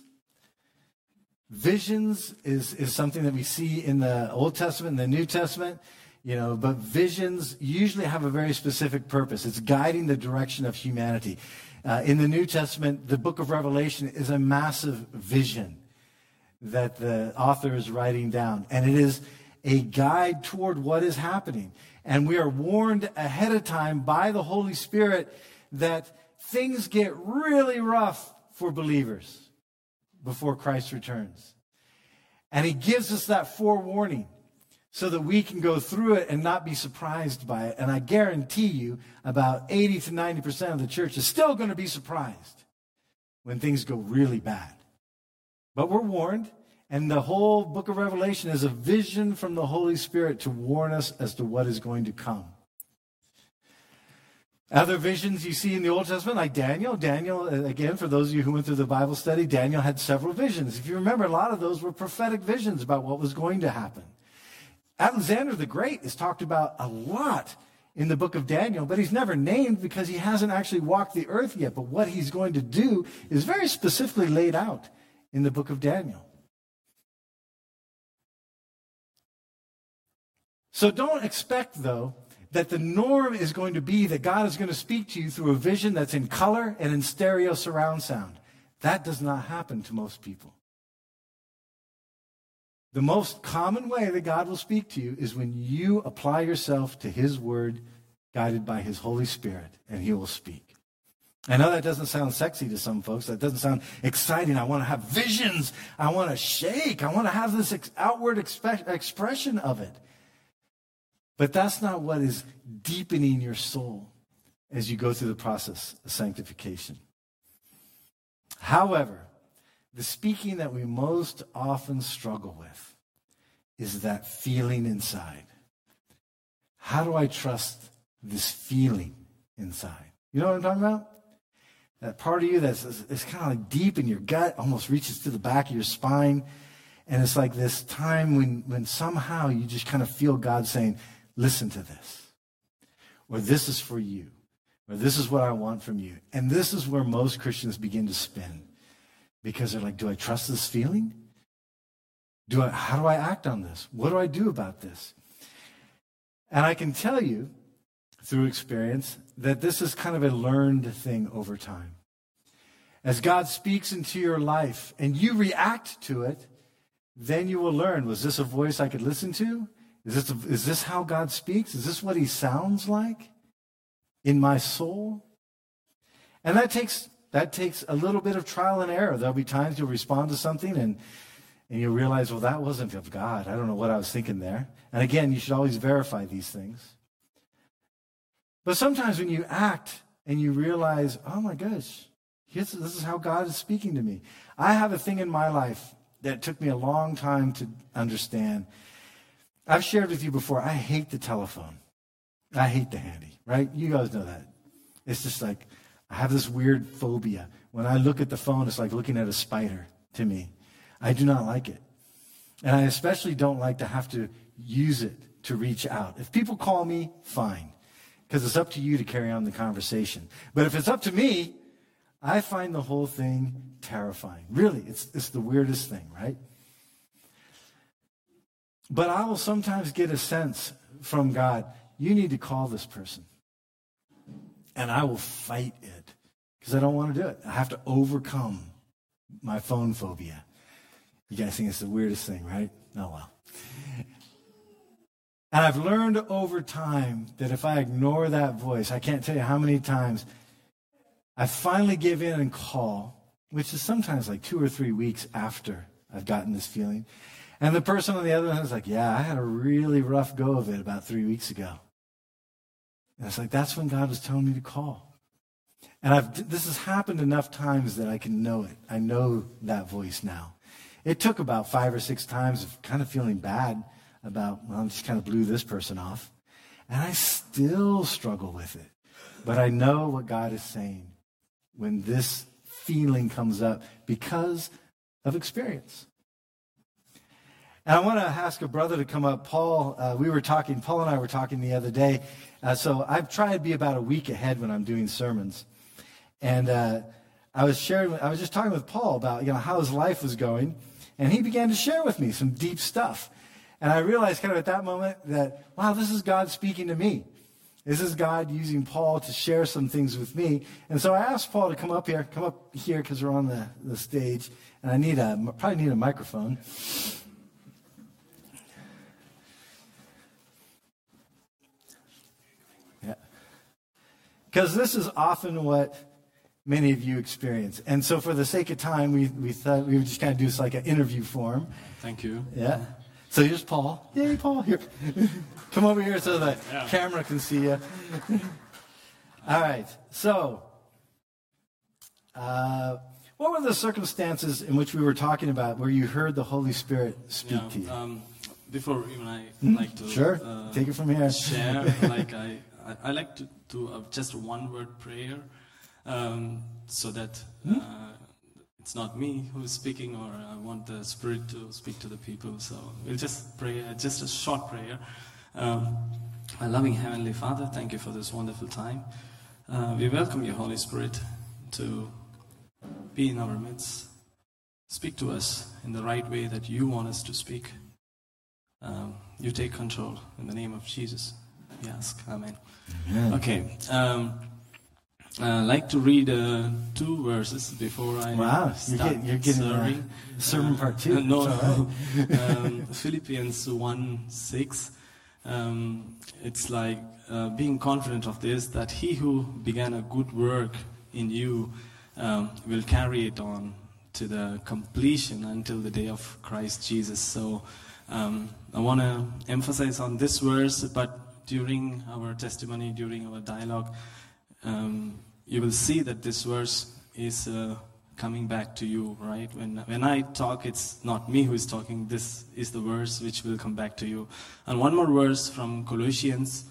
Visions is, is something that we see in the Old Testament and the New Testament, you know, but visions usually have a very specific purpose. It's guiding the direction of humanity. Uh, in the New Testament, the book of Revelation is a massive vision that the author is writing down. And it is a guide toward what is happening. And we are warned ahead of time by the Holy Spirit that things get really rough for believers before Christ returns. And he gives us that forewarning so that we can go through it and not be surprised by it. And I guarantee you about eighty to ninety percent of the church is still going to be surprised when things go really bad. But we're warned, and the whole book of Revelation is a vision from the Holy Spirit to warn us as to what is going to come. Other visions you see in the Old Testament, like Daniel. Daniel, again, for those of you who went through the Bible study, Daniel had several visions. If you remember, a lot of those were prophetic visions about what was going to happen. Alexander the Great is talked about a lot in the book of Daniel, but he's never named because he hasn't actually walked the earth yet. But what he's going to do is very specifically laid out in the book of Daniel. So don't expect, though, that the norm is going to be that God is going to speak to you through a vision that's in color and in stereo surround sound. That does not happen to most people. The most common way that God will speak to you is when you apply yourself to his word, guided by his Holy Spirit, and he will speak. I know that doesn't sound sexy to some folks. That doesn't sound exciting. I want to have visions. I want to shake. I want to have this ex- outward expe- expression of it. But that's not what is deepening your soul as you go through the process of sanctification. However, the speaking that we most often struggle with is that feeling inside. How do I trust this feeling inside? You know what I'm talking about? That part of you that's it's kind of like deep in your gut, almost reaches to the back of your spine. And it's like this time when, when somehow you just kind of feel God saying, listen to this. Or this is for you. Or this is what I want from you. And this is where most Christians begin to spin. Because they're like, do I trust this feeling? Do I, how do I act on this? What do I do about this? And I can tell you through experience that this is kind of a learned thing over time. As God speaks into your life and you react to it, then you will learn, was this a voice I could listen to? Is this, a, is this how God speaks? Is this what he sounds like in my soul? And that takes that takes a little bit of trial and error. There'll be times you'll respond to something and, and you'll realize, well, that wasn't of God. I don't know what I was thinking there. And again, you should always verify these things. But sometimes when you act and you realize, oh my gosh, this is how God is speaking to me. I have a thing in my life that took me a long time to understand. I've shared with you before, I hate the telephone. I hate the handy, right? You guys know that. It's just like, I have this weird phobia. When I look at the phone, it's like looking at a spider to me. I do not like it. And I especially don't like to have to use it to reach out. If people call me, fine, because it's up to you to carry on the conversation. But if it's up to me, I find the whole thing terrifying. Really, it's, it's the weirdest thing, right? But I will sometimes get a sense from God, you need to call this person. And I will fight it because I don't want to do it. I have to overcome my phone phobia. You guys think it's the weirdest thing, right? Oh, well. And I've learned over time that if I ignore that voice, I can't tell you how many times I finally give in and call, which is sometimes like two or three weeks after I've gotten this feeling. And the person on the other end is like, yeah, I had a really rough go of it about three weeks ago. And it's like, that's when God was telling me to call. And I've, this has happened enough times that I can know it. I know that voice now. It took about five or six times of kind of feeling bad about, well, I just kind of blew this person off. And I still struggle with it. But I know what God is saying when this feeling comes up because of experience. And I want to ask a brother to come up. Paul, uh, we were talking, Paul and I were talking the other day. Uh, so I've tried to be about a week ahead when I'm doing sermons. And uh, I was sharing, I was just talking with Paul about, you know, how his life was going. And he began to share with me some deep stuff. And I realized kind of at that moment that, wow, this is God speaking to me. This is God using Paul to share some things with me. And so I asked Paul to come up here, come up here because we're on the, the stage. And I need a, probably need a microphone. Yeah. Because this is often what many of you experience. And so for the sake of time, we, we thought we would just kind of do this like an interview form. Thank you. Yeah. So here's Paul. Yay, Paul. Here. Come over here so the yeah. camera can see you. All right. So, uh, what were the circumstances in which we were talking about where you heard the Holy Spirit speak yeah, to you? Um, before even I mm-hmm. like to sure. uh, take it from here. Share. like I, I, I like to do uh, just a one-word prayer, um, so that. Uh, It's not me who's speaking, or I want the Spirit to speak to the people. So we'll just pray, uh, just a short prayer. Um, our loving Heavenly Father, thank you for this wonderful time. Uh, we welcome you, Holy Spirit, to be in our midst. Speak to us in the right way that you want us to speak. Um, you take control. In the name of Jesus, we ask. Amen. Amen. Okay. Um, Uh, I'd like to read uh, two verses before I wow, start you're, get, you're getting serving. Uh, sermon part two. Uh, no, no. um, Philippians one six. Um, it's like uh, being confident of this, that he who began a good work in you um, will carry it on to the completion until the day of Christ Jesus. So um, I want to emphasize on this verse, but during our testimony, during our dialogue, Um, you will see that this verse is uh, coming back to you, right? When when I talk, it's not me who is talking. This is the verse which will come back to you. And one more verse from Colossians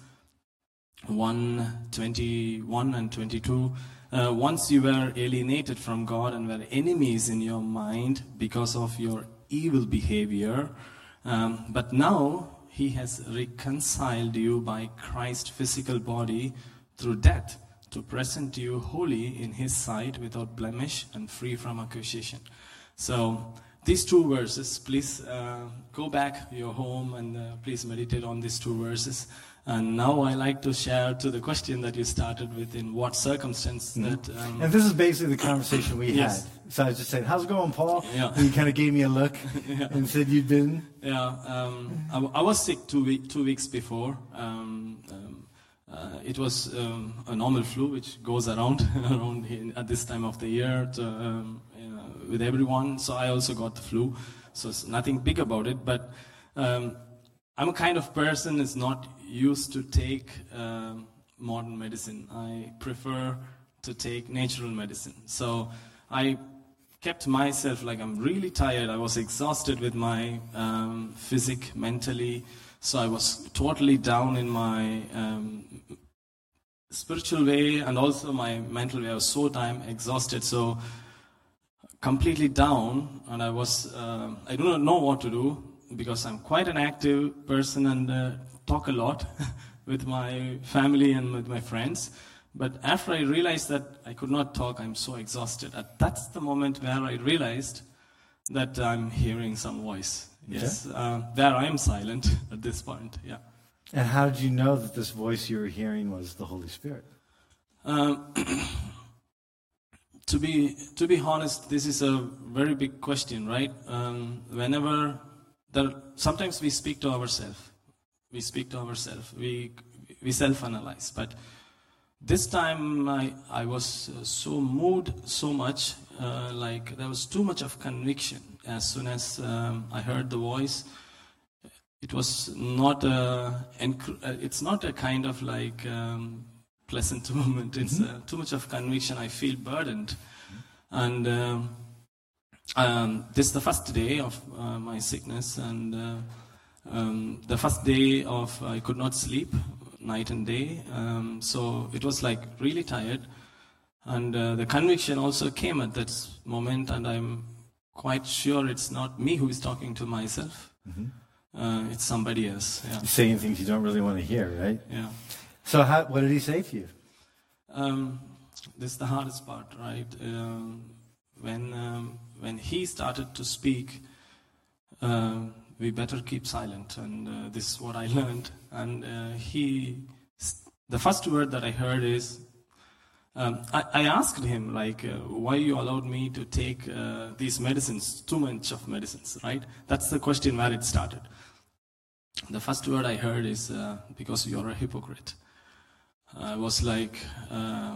one twenty-one and twenty-two. Uh, Once you were alienated from God and were enemies in your mind because of your evil behavior, um, but now he has reconciled you by Christ's physical body through death, to present you holy in his sight, without blemish and free from accusation. So these two verses, please uh, go back your home and uh, please meditate on these two verses. And now I like to share to the question that you started with, in what circumstance mm-hmm. that... Um, and this is basically the conversation we yes. had. So I was just saying, how's it going, Paul? Yeah. And he kind of gave me a look yeah. and said you'd been... Yeah, um, I, I was sick two, week, two weeks before. Um, um, Uh, it was um, a normal flu, which goes around around here at this time of the year to, um, you know, with everyone. So I also got the flu. So it's nothing big about it. But um, I'm a kind of person who's not used to take um, modern medicine. I prefer to take natural medicine. So I kept myself like I'm really tired. I was exhausted with my um, physique, mentally. So I was totally down in my um, spiritual way, and also my mental way. I was so time exhausted, so completely down, and I was, uh, I do not know what to do, because I'm quite an active person and uh, talk a lot with my family and with my friends. But after I realized that I could not talk, I'm so exhausted. That's the moment where I realized that I'm hearing some voice. Yes, okay. uh, there I am silent at this point, yeah. And how did you know that this voice you were hearing was the Holy Spirit? Um, to be to be honest, this is a very big question, right? Um, whenever, there, sometimes we speak to ourselves. We speak to ourselves. We we self-analyze. But this time I, I was uh, so moved so much, uh, like there was too much of conviction. As soon as um, I heard the voice, it was not a, it's not a kind of like um, pleasant moment. It's mm-hmm. uh, too much of conviction. I feel burdened. And um, um, this is the first day of uh, my sickness, and uh, um, the first day of I could not sleep night and day. Um, so it was like really tired. And uh, the conviction also came at that moment, and I'm quite sure it's not me who is talking to myself. Mm-hmm. Uh, it's somebody else. Yeah. Saying things you don't really want to hear, right? Yeah. So how, what did he say to you? Um, this is the hardest part, right? Um, when um, when he started to speak, uh, we better keep silent, and uh, this is what I learned. And uh, he, the first word that I heard is, um, I, I asked him, like, uh, why you allowed me to take uh, these medicines, too much of medicines, right? That's the question where it started. The first word I heard is, uh, because you're a hypocrite. I was like, uh,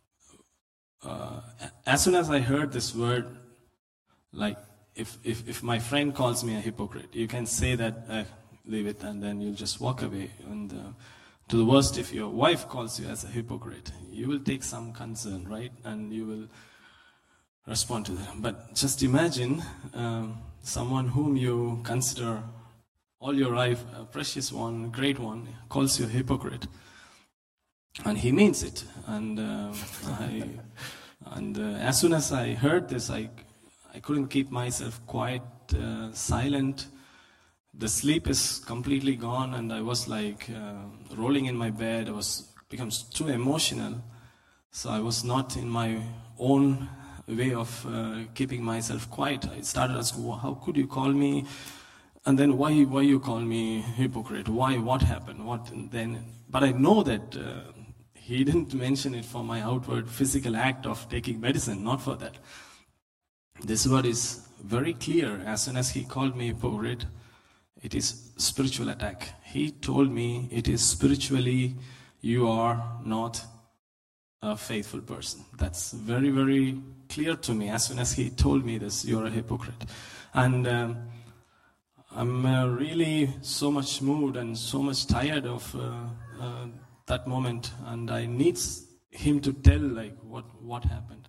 uh, as soon as I heard this word, like, if, if, if my friend calls me a hypocrite, you can say that, uh, leave it, and then you'll just walk away. And uh, to the worst, if your wife calls you as a hypocrite, you will take some concern, right? And you will respond to that. But just imagine um, someone whom you consider all your life a precious one, great one, calls you a hypocrite. And he means it. And uh, I, and uh, as soon as I heard this, I, I couldn't keep myself quite uh, silent. The sleep is completely gone, and I was like uh, rolling in my bed. I was becomes too emotional, so I was not in my own way of uh, keeping myself quiet. I started asking, well, how could you call me? And then why why you call me hypocrite? Why? What happened? What? And then, but I know that. Uh, He didn't mention it for my outward physical act of taking medicine, not for that. This word is very clear. As soon as he called me hypocrite, it is spiritual attack. He told me it is spiritually, you are not a faithful person. That's very, very clear to me. As soon as he told me this, you're a hypocrite. And um, I'm uh, really so much moved and so much tired of uh, uh, that moment, and I need him to tell like what what happened.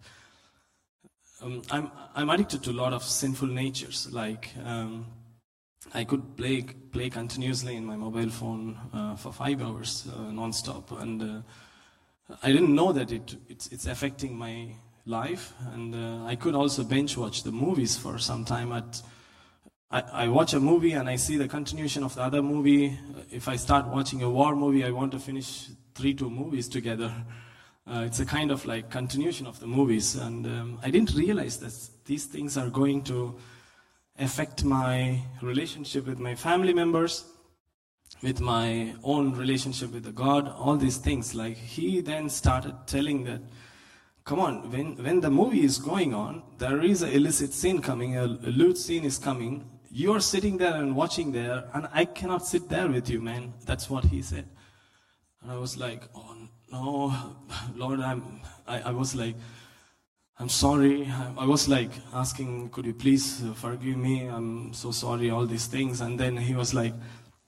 Um, I'm I'm addicted to a lot of sinful natures. Like um, I could play play continuously in my mobile phone uh, for five hours uh, non-stop, and uh, I didn't know that it it's, it's affecting my life. And uh, I could also binge watch the movies for some time. At I, I watch a movie and I see the continuation of the other movie. If I start watching a war movie, I want to finish three, two movies together. Uh, it's a kind of like continuation of the movies. And um, I didn't realize that these things are going to affect my relationship with my family members, with my own relationship with the God, all these things. Like he then started telling that, come on, when, when the movie is going on, there is an illicit scene coming, a, a lewd scene is coming. You're sitting there and watching there, and I cannot sit there with you, man. That's what he said. And I was like, oh no, Lord, I'm, I, I was like, I'm sorry. I, I was like asking, could you please forgive me? I'm so sorry, all these things. And then he was like,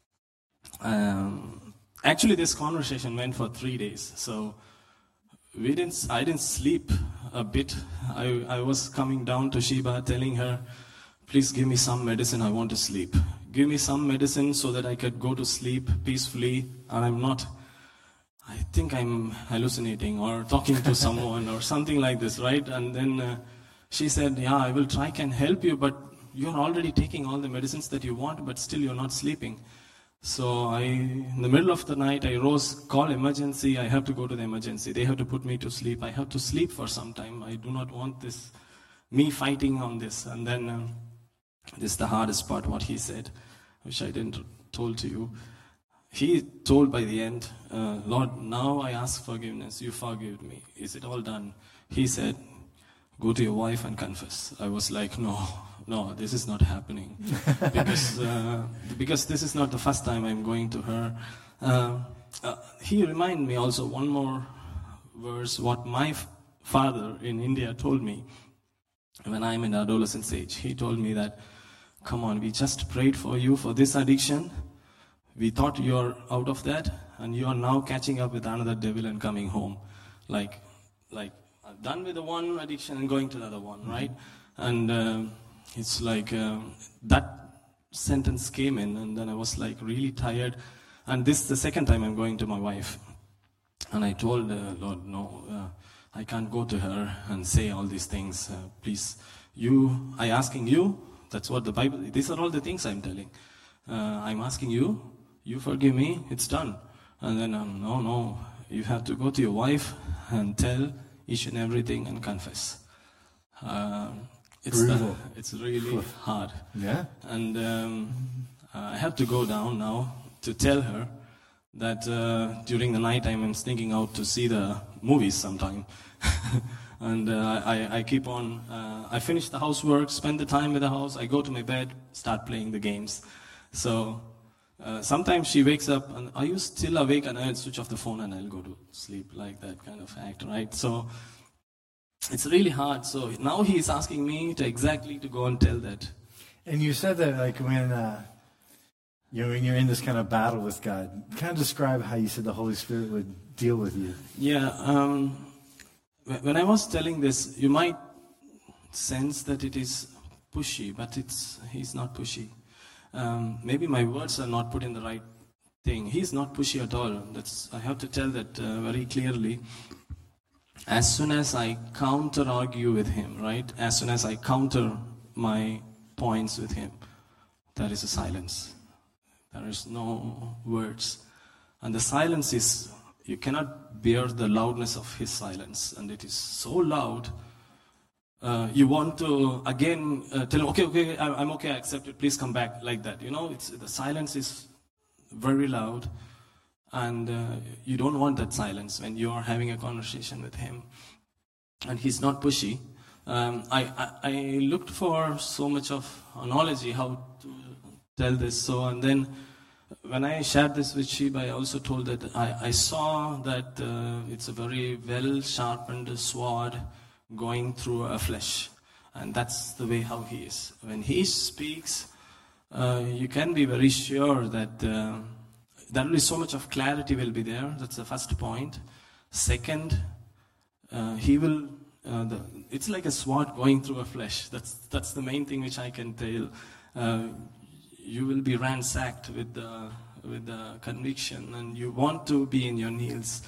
um, actually this conversation went for three days. So we didn't, I didn't sleep a bit. I, I was coming down to Sheba telling her, please give me some medicine, I want to sleep. Give me some medicine so that I could go to sleep peacefully, and I'm not, I think I'm hallucinating or talking to someone or something like this, right? And then uh, she said, yeah, I will try, can help you, but you're already taking all the medicines that you want, but still you're not sleeping. So I, in the middle of the night, I rose, call emergency, I have to go to the emergency. They have to put me to sleep. I have to sleep for some time. I do not want this, me fighting on this. And then, uh, this is the hardest part, what he said, which I didn't told to you. He told by the end, uh, Lord, now I ask forgiveness. You forgive me. Is it all done? He said, go to your wife and confess. I was like, no, no, this is not happening. because, uh, because this is not the first time I'm going to her. Uh, uh, he reminded me also one more verse, what my f- father in India told me. When I'm in adolescence age, he told me that, come on, we just prayed for you for this addiction. We thought you're out of that, and you are now catching up with another devil and coming home. Like, like I'm done with the one addiction and going to the other one, right? And uh, it's like uh, that sentence came in, and then I was like really tired. And this is the second time I'm going to my wife. And I told uh, Lord, no, uh, I can't go to her and say all these things. Uh, please, you, I asking you, that's what the Bible, these are all the things I'm telling. Uh, I'm asking you, you forgive me, it's done. And then, um, no, no, you have to go to your wife and tell each and everything and confess. Uh, it's, uh, it's really hard. Yeah. And um, I have to go down now to tell her that uh, during the night time I'm sneaking out to see the movies sometime. and uh, I, I keep on, uh, I finish the housework, spend the time with the house, I go to my bed, start playing the games. So uh, sometimes she wakes up and, are you still awake? And I'll switch off the phone and I'll go to sleep, like that kind of act, right? So it's really hard. So now he's asking me to exactly to go and tell that. And you said that like when, uh, you know, when you're in this kind of battle with God, kind of describe how you said the Holy Spirit would deal with you. Yeah. Um, when I was telling this, you might sense that it is pushy, but it's he's not pushy. Um, maybe my words are not put in the right thing. He's not pushy at all. That's I have to tell that uh, very clearly. As soon as I counter argue with him, right? As soon as I counter my points with him, there is a silence. There is no words. And the silence is, you cannot bear the loudness of his silence. And it is so loud, uh, you want to again uh, tell him, okay, okay, I'm okay, I accept it, please come back, like that. You know, it's, the silence is very loud. And uh, you don't want that silence when you are having a conversation with him. And he's not pushy. Um, I, I, I looked for so much of analogy, how to tell this. So, and then when I shared this with Sheba, I also told that I, I saw that uh, it's a very well-sharpened sword going through a flesh. And that's the way how he is. When he speaks, uh, you can be very sure that uh, there will be so much of clarity will be there. That's the first point. Second, uh, he will, uh, the, it's like a sword going through a flesh. That's, that's the main thing which I can tell. Uh, you will be ransacked with the, with the conviction, and you want to be in your knees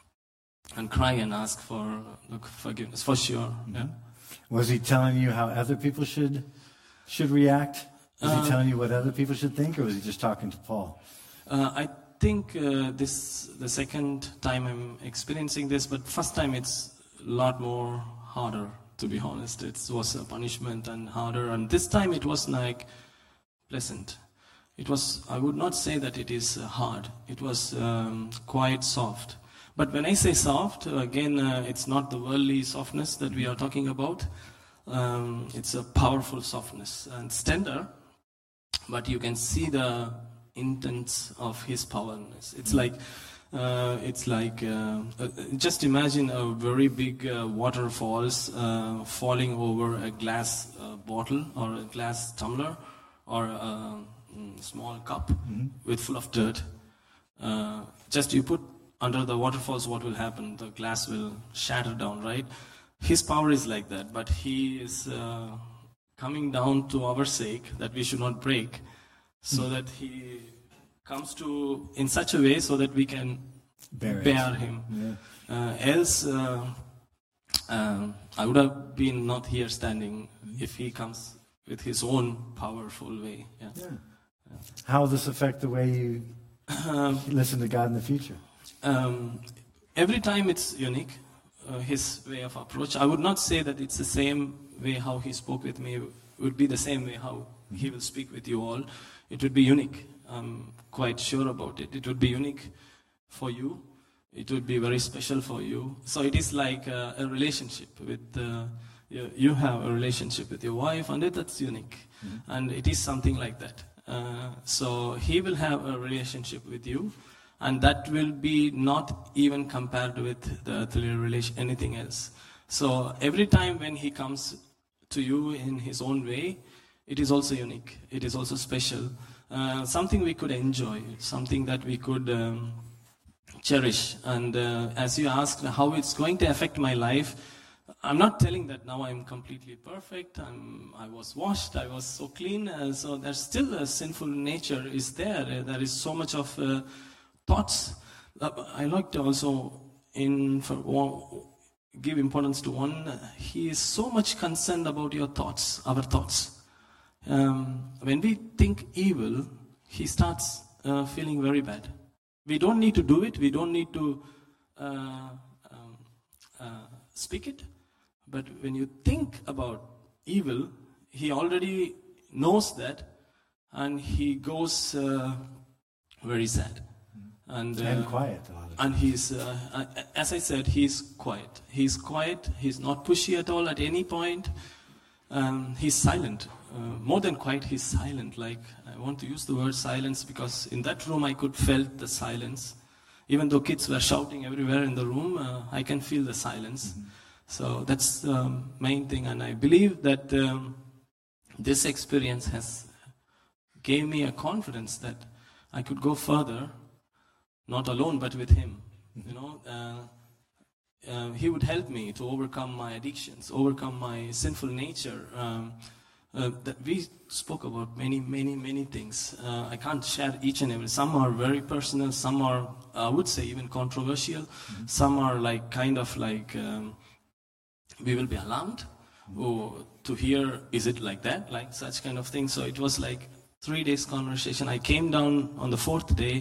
and cry and ask for forgiveness, for sure. Mm-hmm. Yeah. Was he telling you how other people should should react? Was uh, he telling you what other people should think, or was he just talking to Paul? Uh, I think uh, this the second time I'm experiencing this, but first time it's a lot more harder, to be honest. It was a punishment and harder, and this time it was like pleasant. It was, I would not say that it is hard. It was um, quite soft. But when I say soft, again, uh, it's not the worldly softness that we are talking about. Um, it's a powerful softness, and it's tender, but you can see the intents of his powerness. It's like, uh, it's like, uh, uh, just imagine a very big uh, waterfalls uh, falling over a glass uh, bottle or a glass tumbler or a mm, small cup mm-hmm. with full of dirt. Uh, just you put under the waterfalls, what will happen? The glass will shatter down, right? His power is like that, but he is uh, coming down to our sake that we should not break, so mm-hmm. that he comes to in such a way so that we can bear, bear him. Yeah. Uh, else, uh, uh, I would have been not here standing if he comes with his own powerful way. Yeah. Yeah. Yeah. How will this affect the way you um, listen to God in the future? Um, every time it's unique, uh, his way of approach. I would not say that it's the same way how he spoke with me. It would be the same way how he will speak with you all. It would be unique. I'm quite sure about it. It would be unique for you. It would be very special for you. So it is like a, a relationship with, uh, you, you have a relationship with your wife, and it, that's unique. Mm-hmm. And it is something like that. Uh, so he will have a relationship with you, and that will be not even compared with the earthly relation, anything else. So every time when he comes to you in his own way, it is also unique. It is also special. Uh, something we could enjoy, something that we could um, cherish. And uh, as you asked how it's going to affect my life, I'm not telling that now I'm completely perfect. I'm, I was washed. I was so clean. Uh, so there's still a sinful nature is there. Uh, there is so much of uh, thoughts. Uh, I like to also in for, give importance to one. He is so much concerned about your thoughts, our thoughts. Um, when we think evil, he starts uh, feeling very bad. We don't need to do it. We don't need to uh, um, uh, speak it. But when you think about evil, he already knows that, and he goes uh, very sad. And, uh, and quiet. A lot of and he's, uh, uh, as I said, he's quiet. He's quiet. He's not pushy at all at any point. Um, he's silent. Uh, more than quiet, he's silent. Like, I want to use the word silence because in that room I could felt the silence. Even though kids were shouting everywhere in the room, uh, I can feel the silence. Mm-hmm. So that's the um, main thing. And I believe that um, this experience has gave me a confidence that I could go further, not alone, but with him. You know, uh, uh, he would help me to overcome my addictions, overcome my sinful nature. Um, uh, that we spoke about many, many, many things. Uh, I can't share each and every. Some are very personal. Some are, I would say, even controversial. Mm-hmm. Some are like kind of like um, we will be alarmed mm-hmm. or to hear, is it like that, like such kind of thing. So it was like three days conversation. I came down on the fourth day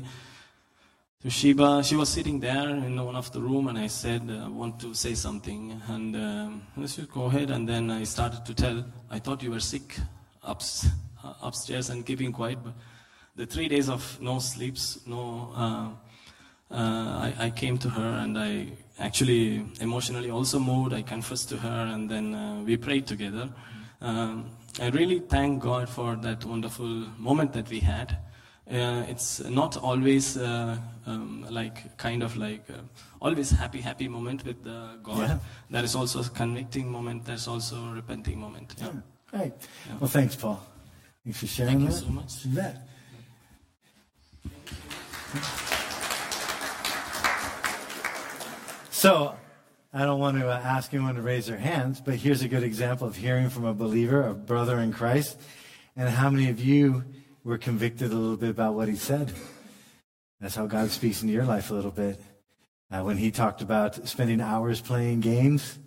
to Sheba. She was sitting there in one of the room, and I said, I want to say something. And um, let's just go ahead. And then I started to tell, I thought you were sick ups, uh, upstairs and keeping quiet. But the three days of no sleeps, no, uh, uh, I, I came to her, and I actually emotionally also moved. I confessed to her, and then uh, we prayed together. Um, I really thank God for that wonderful moment that we had. Uh, it's not always uh, um, like kind of like uh, always happy happy moment with uh, God. Yeah. There is also a convicting moment. There's also a repenting moment. Yeah. Yeah. Right. Yeah. Well, thanks, Paul. Thanks for sharing. Thank that. you so much. You bet. So, I don't want to uh, ask anyone to raise their hands, but here's a good example of hearing from a believer, a brother in Christ, and how many of you were convicted a little bit about what he said. That's how God speaks into your life a little bit. Uh, when he talked about spending hours playing games.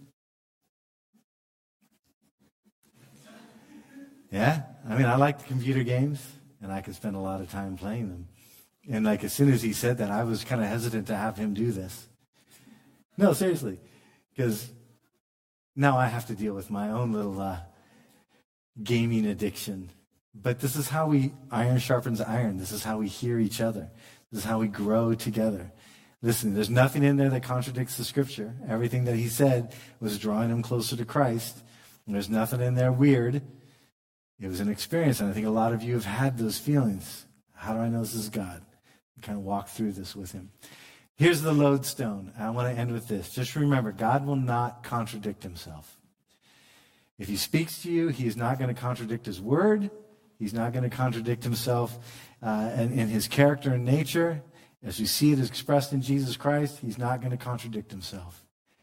Yeah, I mean, I like the computer games, and I could spend a lot of time playing them. And like as soon as he said that, I was kind of hesitant to have him do this. No, seriously, because now I have to deal with my own little uh, gaming addiction. But this is how we, iron sharpens iron. This is how we hear each other. This is how we grow together. Listen, there's nothing in there that contradicts the scripture. Everything that he said was drawing him closer to Christ. And there's nothing in there weird. It was an experience, and I think a lot of you have had those feelings. How do I know this is God? You kind of walk through this with him. Here's the lodestone. I want to end with this. Just remember, God will not contradict himself. If he speaks to you, he is not going to contradict his word. He's not going to contradict himself uh, in, in his character and nature. As we see it expressed in Jesus Christ, he's not going to contradict himself.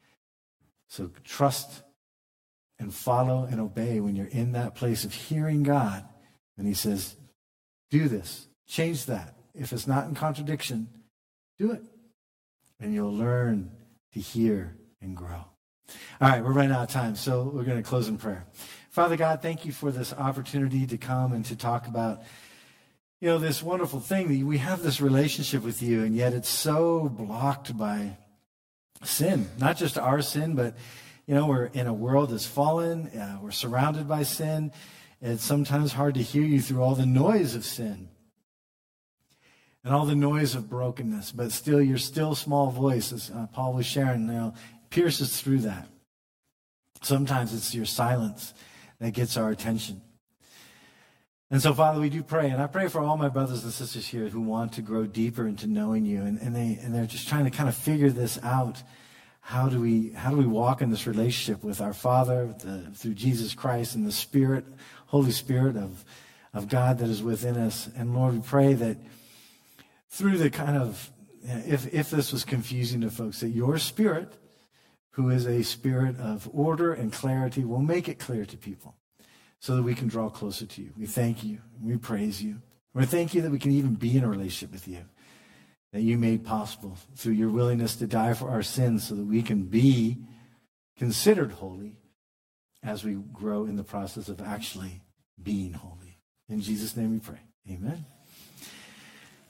So trust and follow and obey when you're in that place of hearing God. And he says, do this, change that. If it's not in contradiction, do it. And you'll learn to hear and grow. All right, we're running out of time, so we're going to close in prayer. Father God, thank you for this opportunity to come and to talk about, you know, this wonderful thing that we have this relationship with you, and yet it's so blocked by sin. Not just our sin, but, you know, we're in a world that's fallen. Uh, we're surrounded by sin. It's sometimes hard to hear you through all the noise of sin and all the noise of brokenness, but still your still small voice, as uh, Paul was sharing, you know, pierces through that. Sometimes it's your silence that gets our attention. And so, Father, we do pray, and I pray for all my brothers and sisters here who want to grow deeper into knowing you, and, and they and they're just trying to kind of figure this out. How do we how do we walk in this relationship with our Father the, through Jesus Christ and the Spirit, Holy Spirit of of God that is within us? And Lord, we pray that through the kind of, if if this was confusing to folks, that your Spirit, who is a spirit of order and clarity, will make it clear to people so that we can draw closer to you. We thank you. We praise you. We thank you that we can even be in a relationship with you, that you made possible through your willingness to die for our sins so that we can be considered holy as we grow in the process of actually being holy. In Jesus' name we pray. Amen.